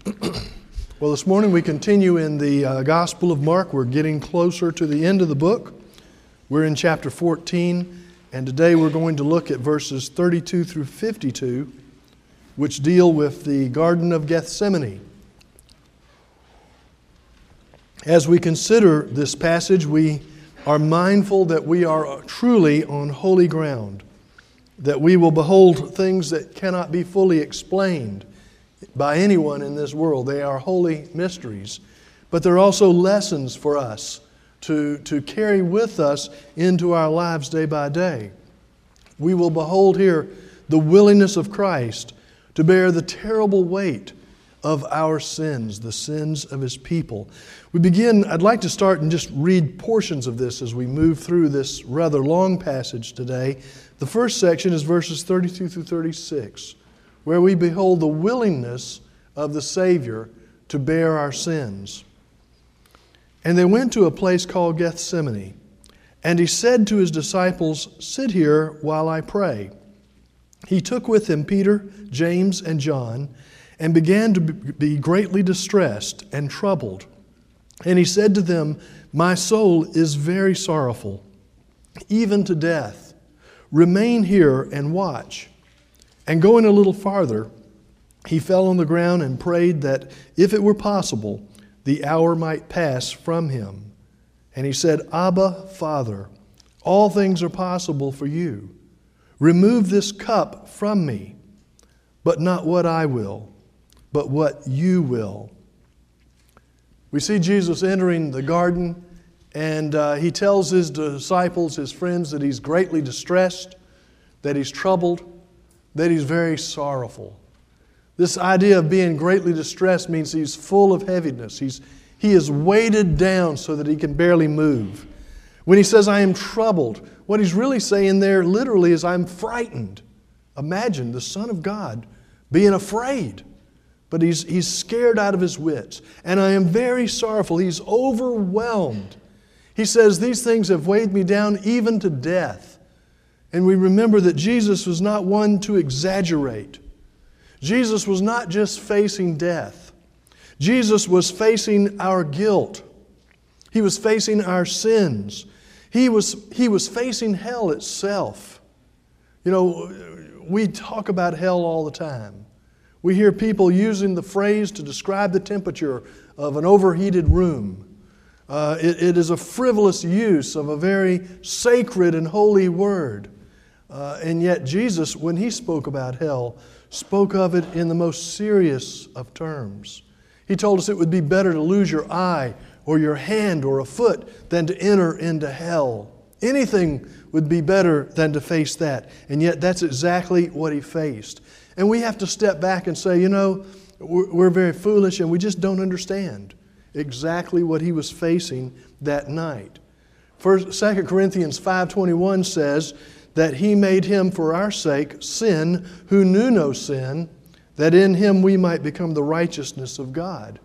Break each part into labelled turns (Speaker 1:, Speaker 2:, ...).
Speaker 1: Well, this morning we continue in the Gospel of Mark. We're getting closer to the end of the book. We're in chapter 14, and today we're going to look at verses 32 through 52, which deal with the Garden of Gethsemane. As we consider this passage, we are mindful that we are truly on holy ground, that we will behold things that cannot be fully explained by anyone in this world. They are holy mysteries, but they're also lessons for us to carry with us into our lives day by day. We will behold here the willingness of Christ to bear the terrible weight of our sins, the sins of His people. I'd like to start and just read portions of this as we move through this rather long passage today. The first section is verses 32 through 36. Where we behold the willingness of the Savior to bear our sins. And they went to a place called Gethsemane, and He said to His disciples, "Sit here while I pray." He took with Him Peter, James, and John, and began to be greatly distressed and troubled. And He said to them, "My soul is very sorrowful, even to death. Remain here and watch." And going a little farther, He fell on the ground and prayed that, if it were possible, the hour might pass from Him. And He said, "Abba, Father, all things are possible for You. Remove this cup from me, but not what I will, but what You will." We see Jesus entering the garden, and He tells His disciples, His friends, that He's greatly distressed, that He's troubled, that He's very sorrowful. This idea of being greatly distressed means He's full of heaviness. He is weighted down so that He can barely move. When He says, "I am troubled," what He's really saying there literally is, "I'm frightened." Imagine the Son of God being afraid. But he's scared out of His wits. "And I am very sorrowful." He's overwhelmed. He says, "These things have weighed me down even to death." And we remember that Jesus was not one to exaggerate. Jesus was not just facing death. Jesus was facing our guilt. He was facing our sins. He was facing hell itself. You know, we talk about hell all the time. We hear people using the phrase to describe the temperature of an overheated room. It is a frivolous use of a very sacred and holy word. And yet Jesus, when He spoke about hell, spoke of it in the most serious of terms. He told us it would be better to lose your eye or your hand or a foot than to enter into hell. Anything would be better than to face that. And yet that's exactly what He faced. And we have to step back and say, we're very foolish and we just don't understand exactly what He was facing that night. 2 Corinthians 5:21 says that He made Him for our sake sin who knew no sin, that in Him we might become the righteousness of God.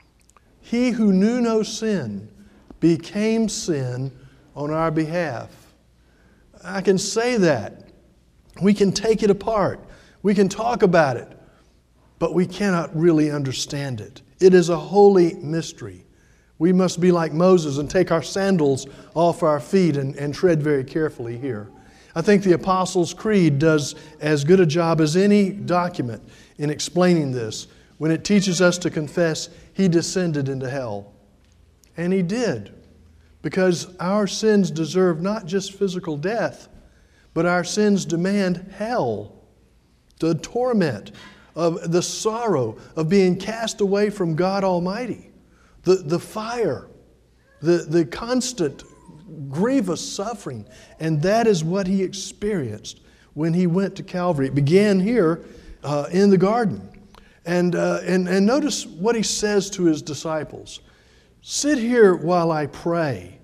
Speaker 1: He who knew no sin became sin on our behalf. I can say that. We can take it apart. We can talk about it, but we cannot really understand it. It is a holy mystery. We must be like Moses and take our sandals off our feet and tread very carefully here. I think the Apostles' Creed does as good a job as any document in explaining this when it teaches us to confess He descended into hell. And He did, because our sins deserve not just physical death, but our sins demand hell. The torment of the sorrow of being cast away from God Almighty, the fire, the constant grievous suffering. And that is what He experienced when He went to Calvary. It began here in the garden. And notice what He says to His disciples. "Sit here while I pray.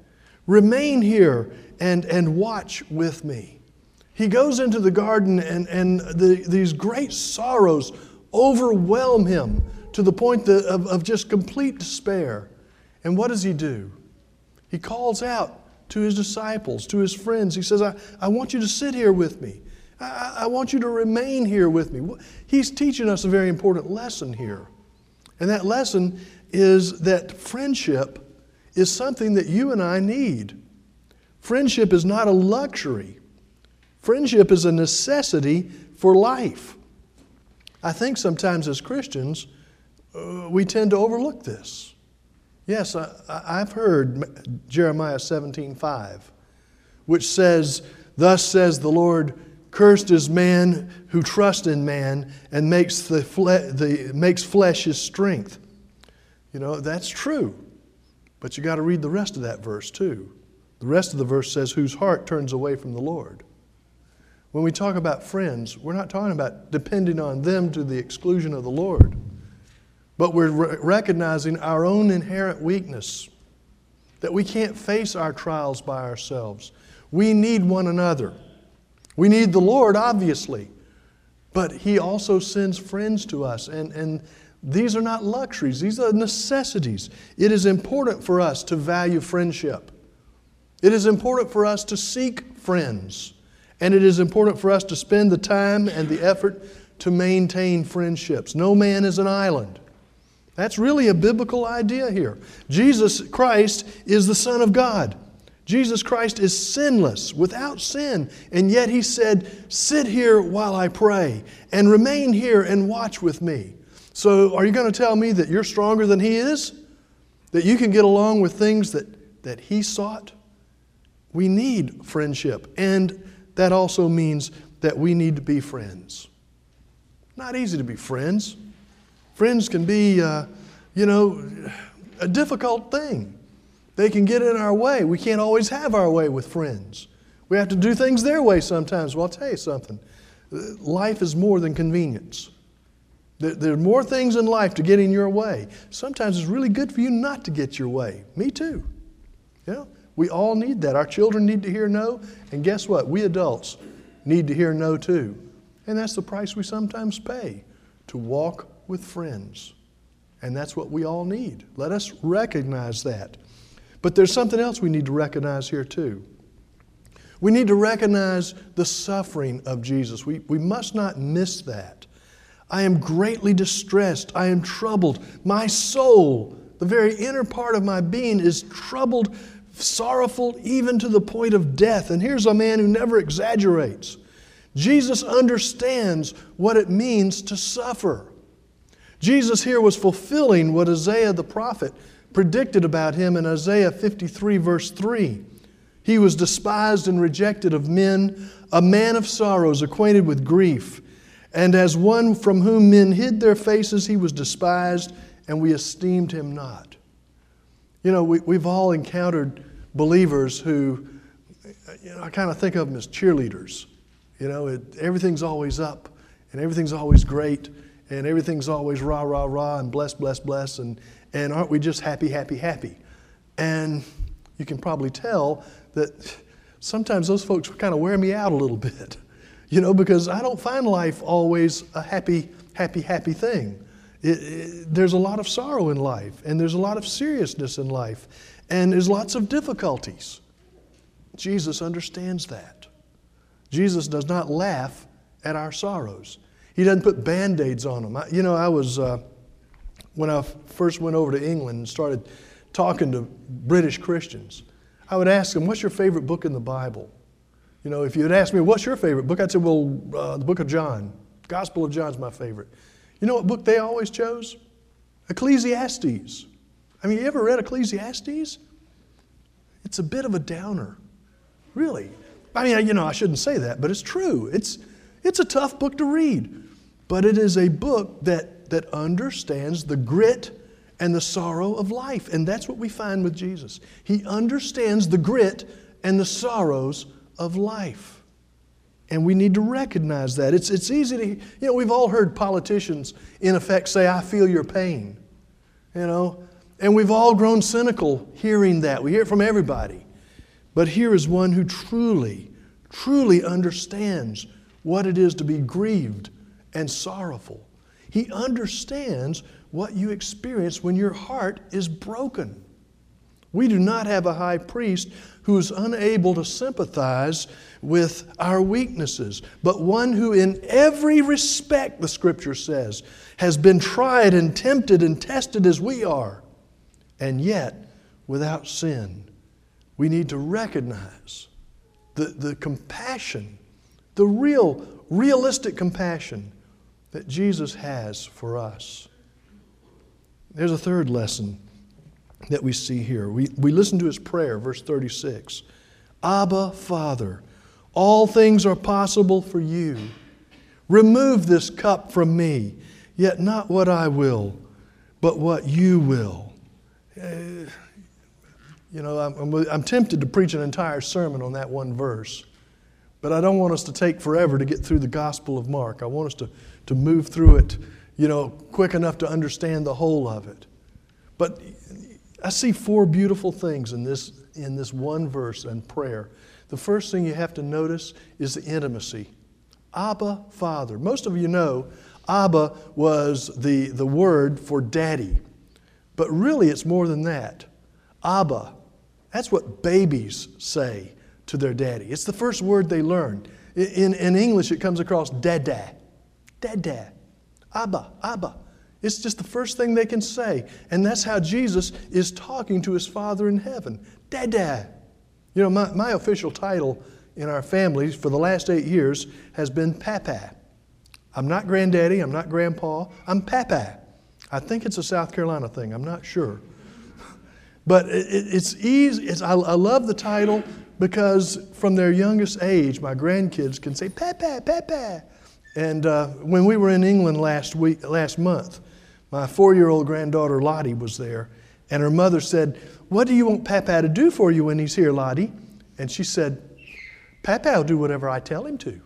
Speaker 1: Remain here and watch with me." He goes into the garden and these great sorrows overwhelm Him to the point of just complete despair. And what does He do? He calls out to His disciples, to His friends. He says, I want you to sit here with me. I want you to remain here with me. He's teaching us a very important lesson here. And that lesson is that friendship is something that you and I need. Friendship is not a luxury. Friendship is a necessity for life. I think sometimes as Christians, we tend to overlook this. Yes, I've heard Jeremiah 17:5, which says, "Thus says the Lord, cursed is man who trusts in man and makes flesh his strength." You know, that's true. But you got to read the rest of that verse too. The rest of the verse says, "Whose heart turns away from the Lord." When we talk about friends, we're not talking about depending on them to the exclusion of the Lord. But we're recognizing our own inherent weakness, that we can't face our trials by ourselves. We need one another. We need the Lord, obviously, but He also sends friends to us, and these are not luxuries. These are necessities. It is important for us to value friendship. It is important for us to seek friends, and it is important for us to spend the time and the effort to maintain friendships. No man is an island. That's really a biblical idea here. Jesus Christ is the Son of God. Jesus Christ is sinless, without sin, and yet He said, "Sit here while I pray, and remain here and watch with me." So are you going to tell me that you're stronger than He is? That you can get along with things that He sought? We need friendship, and that also means that we need to be friends. Not easy to be friends. Friends can be, a difficult thing. They can get in our way. We can't always have our way with friends. We have to do things their way sometimes. Well, I'll tell you something. Life is more than convenience. There are more things in life to get in your way. Sometimes it's really good for you not to get your way. Me too. You know, we all need that. Our children need to hear no, and guess what? We adults need to hear no too. And that's the price we sometimes pay to walk with friends. And that's what we all need. Let us recognize that. But there's something else we need to recognize here too. We need to recognize the suffering of Jesus. We must not miss that. "I am greatly distressed. I am troubled. My soul," the very inner part of my being, "is troubled, sorrowful, even to the point of death." And here's a man who never exaggerates. Jesus understands what it means to suffer. Jesus here was fulfilling what Isaiah the prophet predicted about Him in Isaiah 53 verse 3. "He was despised and rejected of men, a man of sorrows, acquainted with grief. And as one from whom men hid their faces, He was despised, and we esteemed Him not." You know, we've all encountered believers who, I kind of think of them as cheerleaders. Everything's always up, and everything's always great, and everything's always rah, rah, rah, and bless, bless, bless, and aren't we just happy, happy, happy? And you can probably tell that sometimes those folks kind of wear me out a little bit, because I don't find life always a happy, happy, happy thing. There's a lot of sorrow in life, and there's a lot of seriousness in life, and there's lots of difficulties. Jesus understands that. Jesus does not laugh at our sorrows. He doesn't put Band-Aids on them. When I first went over to England and started talking to British Christians, I would ask them, "What's your favorite book in the Bible?" If you had asked me, "What's your favorite book?" I'd say, the book of John. Gospel of John's my favorite. You know what book they always chose? Ecclesiastes. You ever read Ecclesiastes? It's a bit of a downer. Really. I shouldn't say that, but it's true. It's a tough book to read. But it is a book that understands the grit and the sorrow of life. And that's what we find with Jesus. He understands the grit and the sorrows of life. And we need to recognize that. It's easy to, we've all heard politicians in effect say, "I feel your pain." And we've all grown cynical hearing that. We hear it from everybody. But here is one who truly, truly understands what it is to be grieved and sorrowful. He understands what you experience when your heart is broken. We do not have a high priest who is unable to sympathize with our weaknesses, but one who in every respect, the Scripture says, has been tried and tempted and tested as we are, and yet without sin. We need to recognize the compassion, the realistic compassion that Jesus has for us. There's a third lesson that we see here. We listen to his prayer, verse 36. Abba, Father, all things are possible for you. Remove this cup from me, yet not what I will, but what you will. I'm tempted to preach an entire sermon on that one verse, but I don't want us to take forever to get through the Gospel of Mark. I want us to move through it, quick enough to understand the whole of it. But I see four beautiful things in this one verse and prayer. The first thing you have to notice is the intimacy. Abba, Father. Most of you know Abba was the word for daddy. But really it's more than that. Abba, that's what babies say to their daddy. It's the first word they learn. In English it comes across dada. Dada. Abba, Abba. It's just the first thing they can say. And that's how Jesus is talking to his Father in heaven. Dada. My official title in our family for the last 8 years has been Papa. I'm not Granddaddy, I'm not Grandpa, I'm Papa. I think it's a South Carolina thing, I'm not sure. But it's easy. I love the title because from their youngest age, my grandkids can say, Papa, Papa. And when we were in England last month, my 4-year-old granddaughter Lottie was there, and her mother said, what do you want Papa to do for you when he's here, Lottie? And she said, Papa will do whatever I tell him to.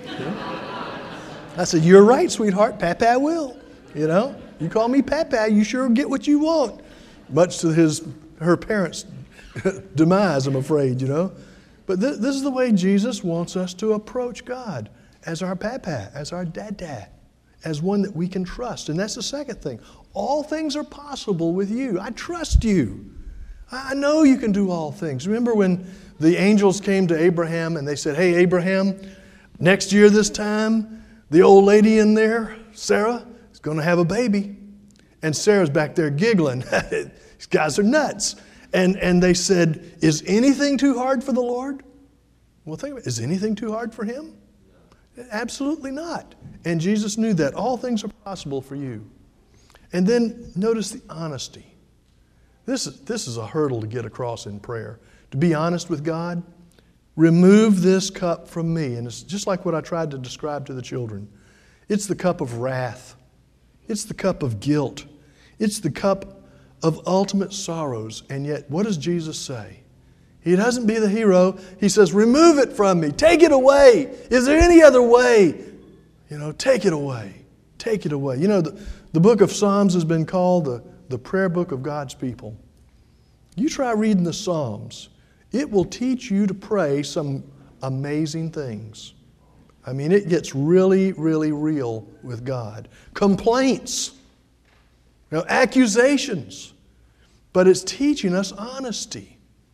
Speaker 1: I said, you're right, sweetheart, Papa will. You call me Papa, you sure get what you want. Much to her parents' demise, I'm afraid, But this is the way Jesus wants us to approach God, as our Papa, as our Dada, as one that we can trust. And that's the second thing. All things are possible with you. I trust you. I know you can do all things. Remember when the angels came to Abraham and they said, hey, Abraham, next year this time, the old lady in there, Sarah, is going to have a baby. And Sarah's back there giggling. These guys are nuts. And they said, is anything too hard for the Lord? Well, think about it. Is anything too hard for him? Absolutely not. And Jesus knew that. All things are possible for you. And then notice the honesty. This is a hurdle to get across in prayer. To be honest with God, remove this cup from me. And it's just like what I tried to describe to the children. It's the cup of wrath. It's the cup of guilt. It's the cup of ultimate sorrows. And yet, what does Jesus say? He doesn't be the hero. He says, remove it from me. Take it away. Is there any other way? Take it away. Take it away. The book of Psalms has been called the prayer book of God's people. You try reading the Psalms. It will teach you to pray some amazing things. I mean, it gets really, really real with God. Complaints. Accusations. But it's teaching us honesty.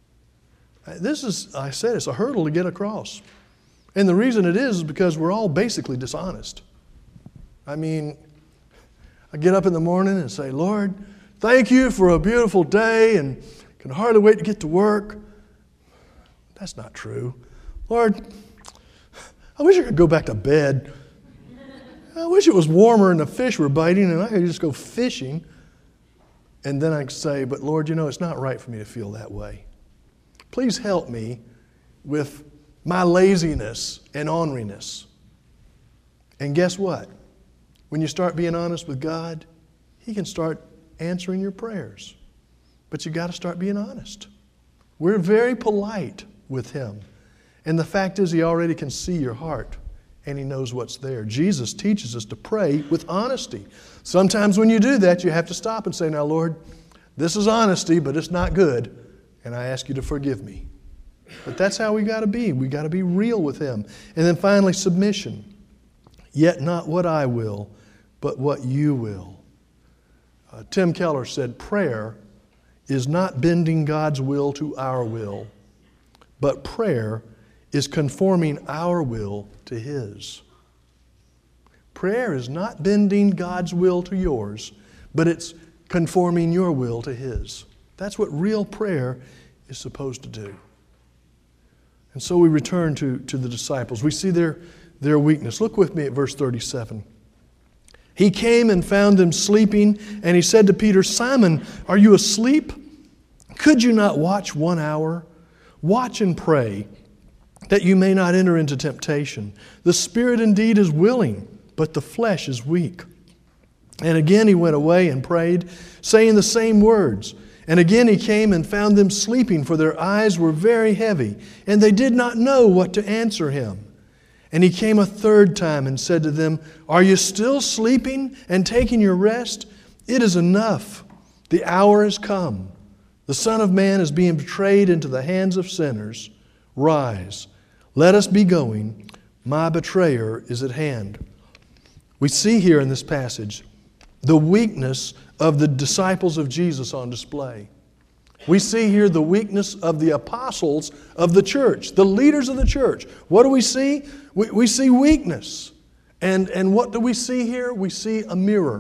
Speaker 1: I said, it's a hurdle to get across. And the reason it is because we're all basically dishonest. I mean, I get up in the morning and say, Lord, thank you for a beautiful day and can hardly wait to get to work. That's not true. Lord, I wish I could go back to bed. I wish it was warmer and the fish were biting and I could just go fishing. And then I could say, but Lord, it's not right for me to feel that way. Please help me with my laziness and orneriness. And guess what? When you start being honest with God, He can start answering your prayers. But you got to start being honest. We're very polite with Him. And the fact is, He already can see your heart and He knows what's there. Jesus teaches us to pray with honesty. Sometimes when you do that, you have to stop and say, now, Lord, this is honesty, but it's not good. And I ask you to forgive me. But that's how we got to be. We got to be real with Him. And then finally, submission. Yet not what I will, but what you will. Tim Keller said, prayer is not bending God's will to our will, but prayer is conforming our will to His. Prayer is not bending God's will to yours, but it's conforming your will to His. That's what real prayer is supposed to do. And so we return to the disciples. We see their weakness. Look with me at verse 37. He came and found them sleeping, and He said to Peter, "Simon, are you asleep? Could you not watch 1 hour? Watch and pray, that you may not enter into temptation. The spirit indeed is willing, but the flesh is weak." And again He went away and prayed, saying the same words. And again He came and found them sleeping, for their eyes were very heavy, and they did not know what to answer Him. And He came a third time and said to them, "Are you still sleeping and taking your rest? It is enough. The hour has come. The Son of Man is being betrayed into the hands of sinners. Rise, let us be going. My betrayer is at hand." We see here in this passage the weakness of the disciples of Jesus on display. We see here the weakness of the apostles of the church, the leaders of the church. What do we see? We see weakness. And what do we see here? We see a mirror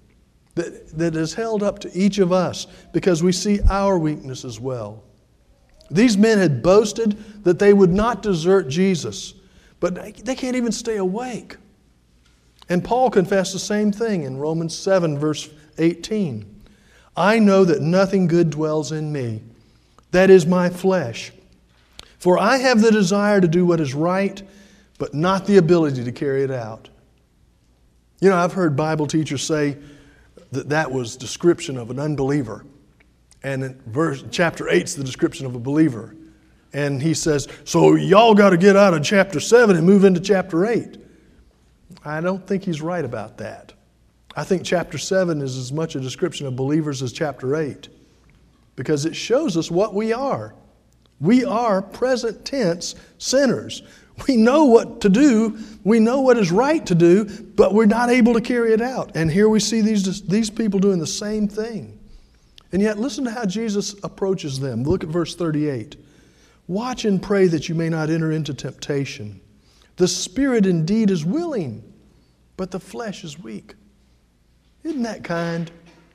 Speaker 1: that is held up to each of us because we see our weakness as well. These men had boasted that they would not desert Jesus, but they can't even stay awake. And Paul confessed the same thing in Romans 7, verse 18. "I know that nothing good dwells in me, that is my flesh. For I have the desire to do what is right, but not the ability to carry it out." You know, I've heard Bible teachers say that was description of an unbeliever. And in chapter 8 is the description of a believer. And he says, so y'all got to get out of chapter 7 and move into chapter 8. I don't think he's right about that. I think chapter 7 is as much a description of believers as chapter 8. Because it shows us what we are. We are present tense sinners. We know what to do. We know what is right to do, but we're not able to carry it out. And here we see these people doing the same thing. And yet, listen to how Jesus approaches them. Look at verse 38. "Watch and pray that you may not enter into temptation. The spirit indeed is willing, but the flesh is weak." Isn't that kind?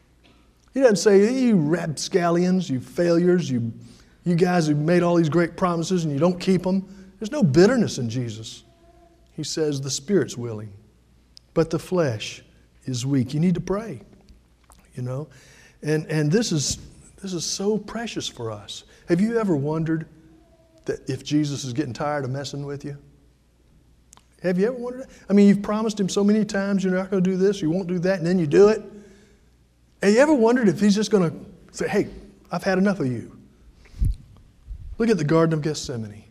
Speaker 1: He doesn't say, "Hey, you rapscallions, you failures, you guys who made all these great promises and you don't keep them." There's no bitterness in Jesus. He says the spirit's willing, but the flesh is weak. You need to pray, you know. And this is so precious for us. Have you ever wondered that if Jesus is getting tired of messing with you? Have you ever wondered that? I mean, you've promised Him so many times you're not going to do this, you won't do that, and then you do it. Have you ever wondered if He's just going to say, "Hey, I've had enough of you"? Look at the Garden of Gethsemane.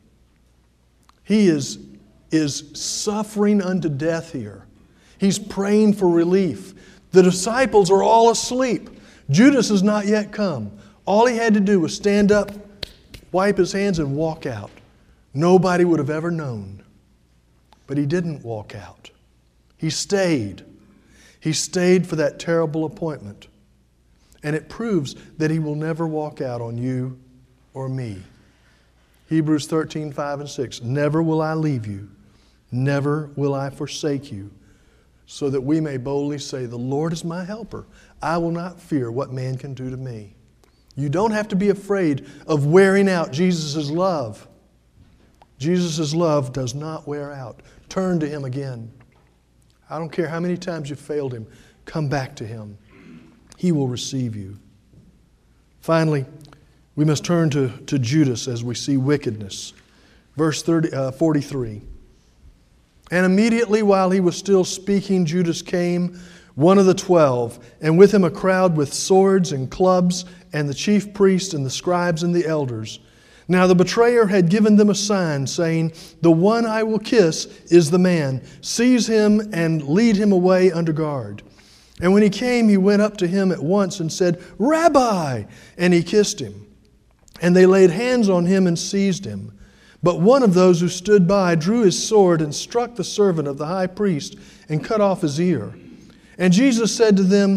Speaker 1: He is suffering unto death here. He's praying for relief. The disciples are all asleep. Judas has not yet come. All he had to do was stand up, wipe his hands, and walk out. Nobody would have ever known. But he didn't walk out. He stayed. He stayed for that terrible appointment. And it proves that He will never walk out on you or me. Hebrews 13, 5 and 6. "Never will I leave you. Never will I forsake you. So that we may boldly say, the Lord is my helper. I will not fear what man can do to me." You don't have to be afraid of wearing out Jesus' love. Jesus' love does not wear out. Turn to Him again. I don't care how many times you've failed Him. Come back to Him. He will receive you. Finally, we must turn to Judas as we see wickedness. Verse 43. "And immediately while he was still speaking, Judas came, one of the 12, and with him a crowd with swords and clubs, and the chief priests and the scribes and the elders. Now the betrayer had given them a sign, saying, 'The one I will kiss is the man. Seize him and lead him away under guard.' And when he came, he went up to him at once and said, 'Rabbi!' And he kissed him. And they laid hands on him and seized him. But one of those who stood by drew his sword and struck the servant of the high priest and cut off his ear. And Jesus said to them,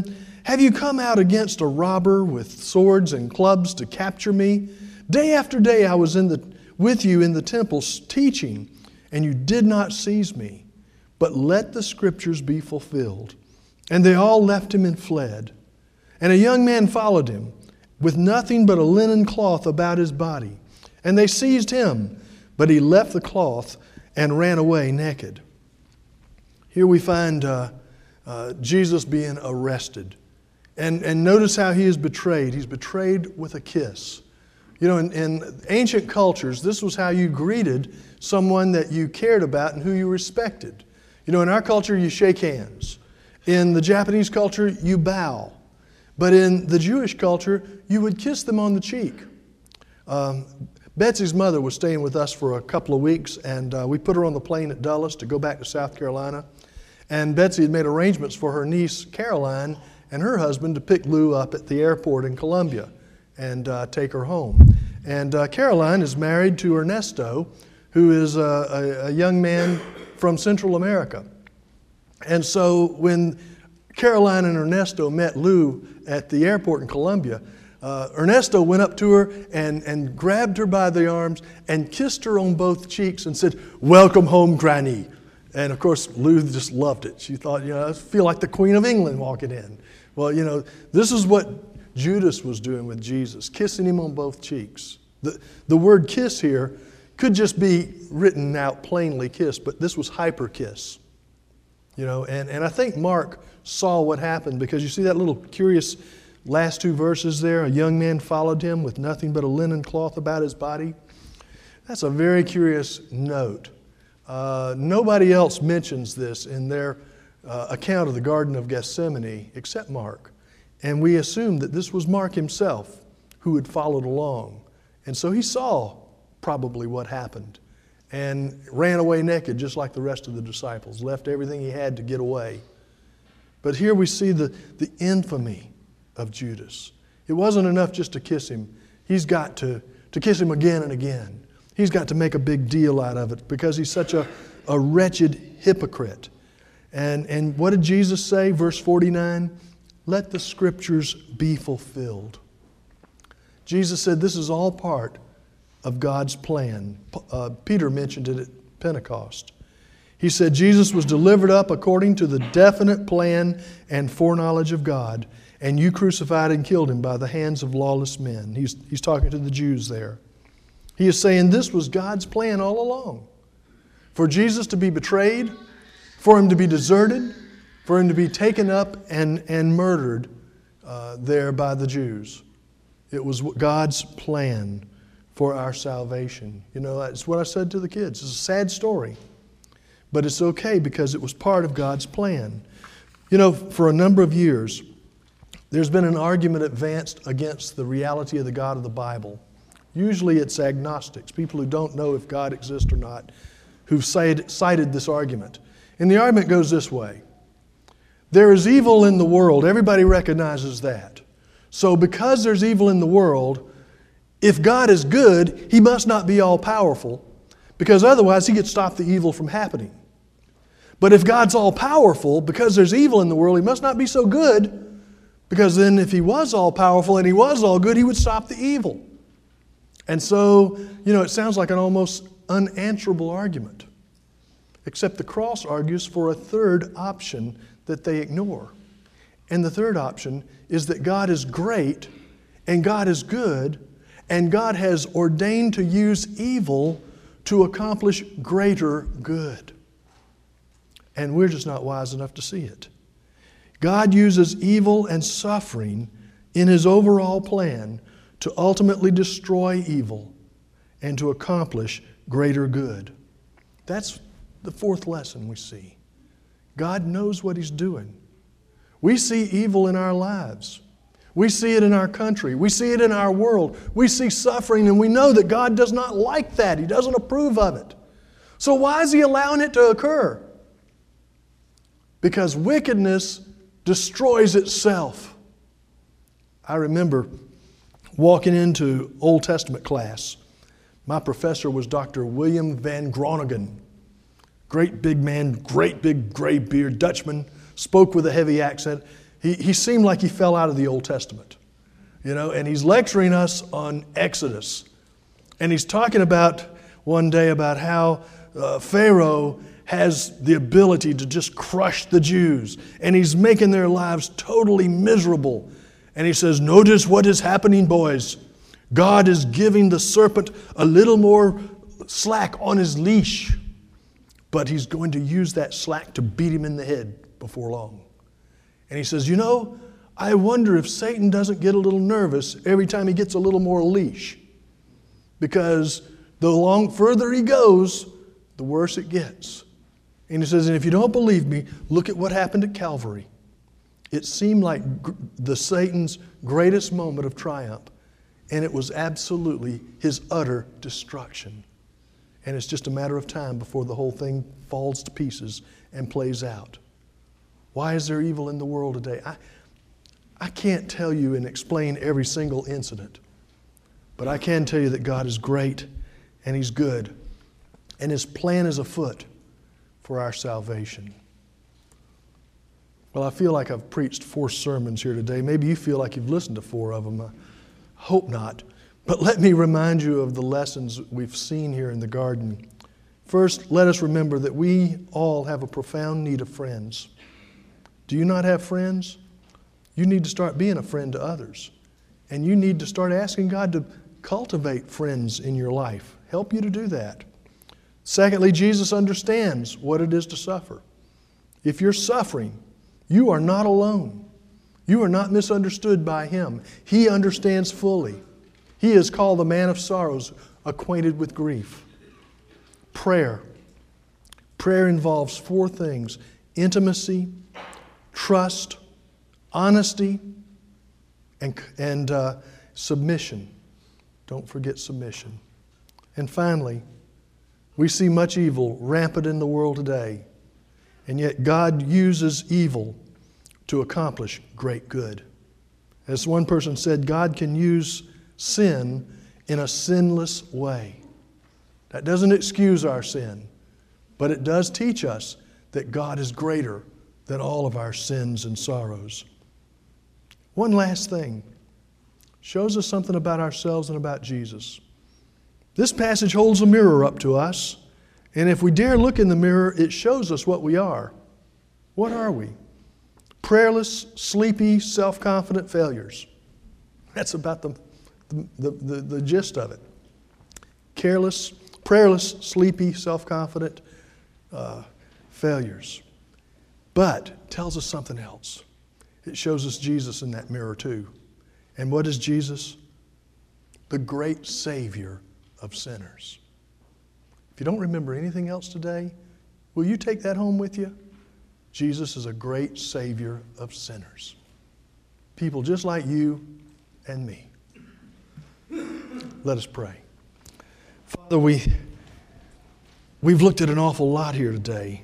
Speaker 1: Have you come out against a robber with swords and clubs to capture me? Day after day I was with you in the temples teaching, and you did not seize me. But let the Scriptures be fulfilled. And they all left him and fled. And a young man followed him, with nothing but a linen cloth about his body. And they seized him, but he left the cloth and ran away naked. Here we find Jesus being arrested. And notice how he is betrayed. He's betrayed with a kiss. You know, in ancient cultures, this was how you greeted someone that you cared about and who you respected. You know, in our culture, you shake hands. In the Japanese culture, you bow. But in the Jewish culture, you would kiss them on the cheek. Betsy's mother was staying with us for a couple of weeks, and we put her on the plane at Dulles to go back to South Carolina. And Betsy had made arrangements for her niece, Caroline, and her husband to pick Lou up at the airport in Columbia and take her home. And Caroline is married to Ernesto, who is a young man from Central America. And so when Caroline and Ernesto met Lou at the airport in Columbia, Ernesto went up to her and grabbed her by the arms and kissed her on both cheeks and said, "Welcome home, Granny." And of course, Lou just loved it. She thought, I feel like the Queen of England walking in. Well, this is what Judas was doing with Jesus, kissing him on both cheeks. The word kiss here could just be written out plainly kiss, but this was hyper kiss. And I think Mark saw what happened, because you see that little curious last two verses there. A young man followed him with nothing but a linen cloth about his body. That's a very curious note. Nobody else mentions this in their account of the Garden of Gethsemane except Mark. And we assume that this was Mark himself who had followed along. And so he saw probably what happened and ran away naked just like the rest of the disciples, left everything he had to get away. But here we see the infamy of Judas. It wasn't enough just to kiss him. He's got to kiss him again and again. He's got to make a big deal out of it because he's such a wretched hypocrite. And what did Jesus say? Verse 49, let the Scriptures be fulfilled. Jesus said this is all part of God's plan. Peter mentioned it at Pentecost. He said Jesus was delivered up according to the definite plan and foreknowledge of God, and you crucified and killed him by the hands of lawless men. He's talking to the Jews there. He is saying this was God's plan all along. For Jesus to be betrayed, for him to be deserted, for him to be taken up and murdered there by the Jews. It was God's plan for our salvation. That's what I said to the kids. It's a sad story. But it's okay because it was part of God's plan. For a number of years, there's been an argument advanced against the reality of the God of the Bible. Usually it's agnostics, people who don't know if God exists or not, who've cited this argument. And the argument goes this way. There is evil in the world. Everybody recognizes that. So because there's evil in the world, if God is good, He must not be all-powerful, because otherwise He could stop the evil from happening. But if God's all-powerful, because there's evil in the world, He must not be so good, because then if He was all-powerful and He was all good, He would stop the evil. And so, it sounds like an almost unanswerable argument. Except the cross argues for a third option that they ignore. And the third option is that God is great and God is good and God has ordained to use evil to accomplish greater good. And we're just not wise enough to see it. God uses evil and suffering in His overall plan to ultimately destroy evil and to accomplish greater good. That's the fourth lesson we see. God knows what He's doing. We see evil in our lives. We see it in our country. We see it in our world. We see suffering, and we know that God does not like that. He doesn't approve of it. So why is He allowing it to occur? Because wickedness destroys itself. I remember walking into Old Testament class. My professor was Dr. William Van Groningen. Great big man, great big gray beard, Dutchman, spoke with a heavy accent. He seemed like he fell out of the Old Testament, and he's lecturing us on Exodus. And he's talking about one day about how Pharaoh has the ability to just crush the Jews, and he's making their lives totally miserable. And he says, notice what is happening, boys. God is giving the serpent a little more slack on his leash, but he's going to use that slack to beat him in the head before long. And he says, I wonder if Satan doesn't get a little nervous every time he gets a little more leash, because the further he goes, the worse it gets. And he says, and if you don't believe me, look at what happened at Calvary. It seemed like Satan's greatest moment of triumph, and it was absolutely his utter destruction. And it's just a matter of time before the whole thing falls to pieces and plays out. Why is there evil in the world today? I can't tell you and explain every single incident, but I can tell you that God is great and He's good, and His plan is afoot for our salvation. Well, I feel like I've preached 4 sermons here today. Maybe you feel like you've listened to 4 of them. I hope not. But let me remind you of the lessons we've seen here in the garden. First, let us remember that we all have a profound need of friends. Do you not have friends? You need to start being a friend to others. And you need to start asking God to cultivate friends in your life. Help you to do that. Secondly, Jesus understands what it is to suffer. If you're suffering, you are not alone. You are not misunderstood by Him. He understands fully. He is called the man of sorrows, acquainted with grief. Prayer. Prayer involves 4 things: intimacy, trust, honesty, and submission. Don't forget submission. And finally, we see much evil rampant in the world today, and yet God uses evil to accomplish great good. As one person said, God can use sin in a sinless way. That doesn't excuse our sin, but it does teach us that God is greater than all of our sins and sorrows. One last thing. Shows us something about ourselves and about Jesus. This passage holds a mirror up to us, and if we dare look in the mirror, it shows us what we are. What are we? Prayerless, sleepy, self-confident failures. That's about the gist of it. Prayerless, sleepy, self-confident failures. But it tells us something else. It shows us Jesus in that mirror too. And what is Jesus? The great Savior of sinners. If you don't remember anything else today, will you take that home with you? Jesus is a great Savior of sinners. People just like you and me. Let us pray. Father, we've looked at an awful lot here today,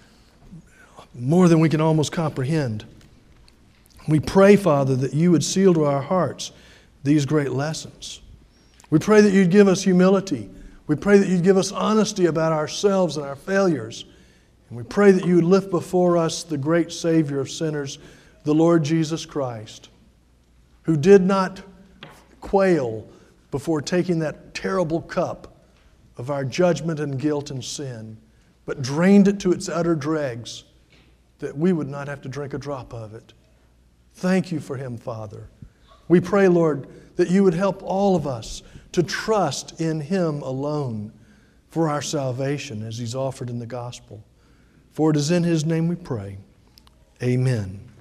Speaker 1: more than we can almost comprehend. We pray, Father, that you would seal to our hearts these great lessons. We pray that you'd give us humility. We pray that you'd give us honesty about ourselves and our failures. And we pray that you would lift before us the great Savior of sinners, the Lord Jesus Christ, who did not quail before taking that terrible cup of our judgment and guilt and sin, but drained it to its utter dregs, that we would not have to drink a drop of it. Thank you for Him, Father. We pray, Lord, that you would help all of us to trust in Him alone for our salvation as He's offered in the gospel. For it is in His name we pray. Amen.